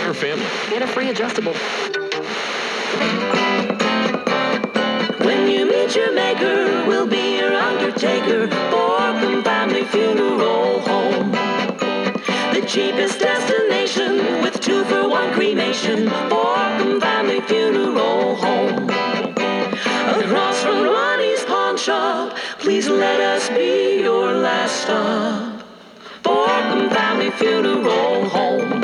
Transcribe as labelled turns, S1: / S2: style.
S1: entire family.
S2: Get a free adjustable.
S3: When you meet your maker, we'll be your undertaker. Borkum Family Funeral Home. The cheapest destination with 2-for-1 cremation. Borkum Family Funeral Home. Across from Ronnie's Pawn Shop, please let us be your last stop. Borkum Family Funeral Home.